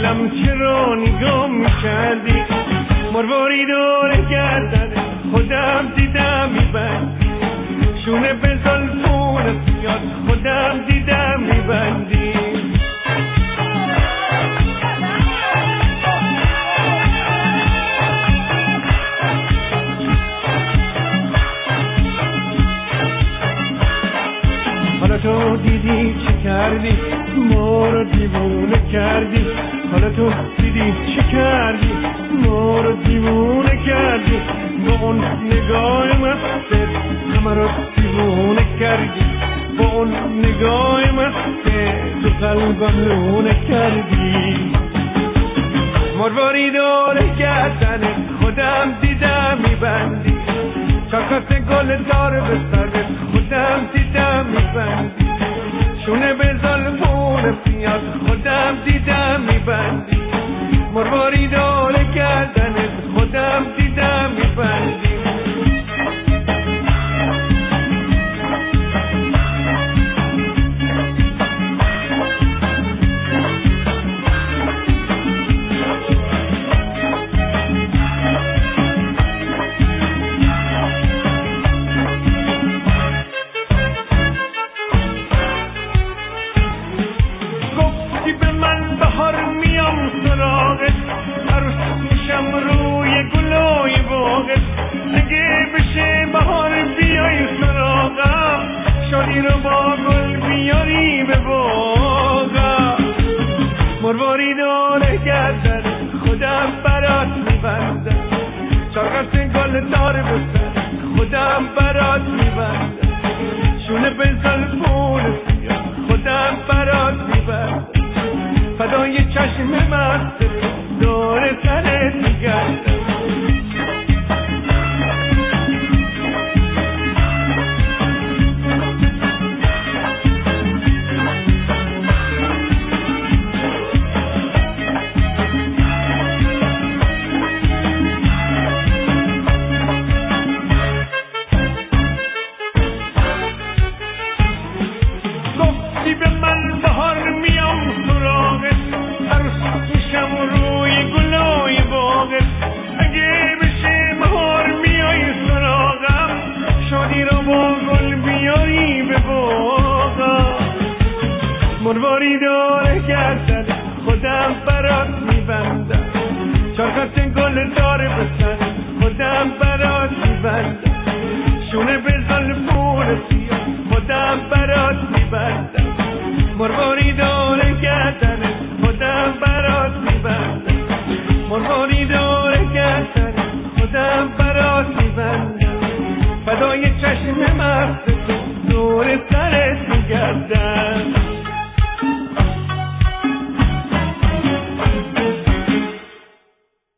دلم چرا نگاه میکردی؟ مرواری دور گردن خودم دیدم میبندی، شونه به زلفون سیاد خودم دیدم میبندی. حالا تو دیدی چه کردی؟ ما رو دیوونه کردی. حالا تو دیدی چه کردی؟ ما رو دیوونه کردی. با اون نگاه مستت همه رو دیوونه کردی. با اون نگاه مستت تو قلبم لونه کردی. مرواری دور گردنت خودم دیدم میبندی، چاکات گل دار به سرت خودم دیدم میبندی، شونه به زلفون پیاز خودم دیدم میبندی. مرواری دور گردنت خودم دیدم میبندی. مرواری دور گردن خودم برات میبندم، چاکات گل دار بسن خودم برات میبندم، شونه به زلفون سیاه خودم برات میبندم، فدای چشم مست دور سرت میگردم. مرواری دور گردن خودم برات میبندم، چاکات گل دار بسن خودم برات میبندم، شونه به زلفون سیاه خودم برات میبندم.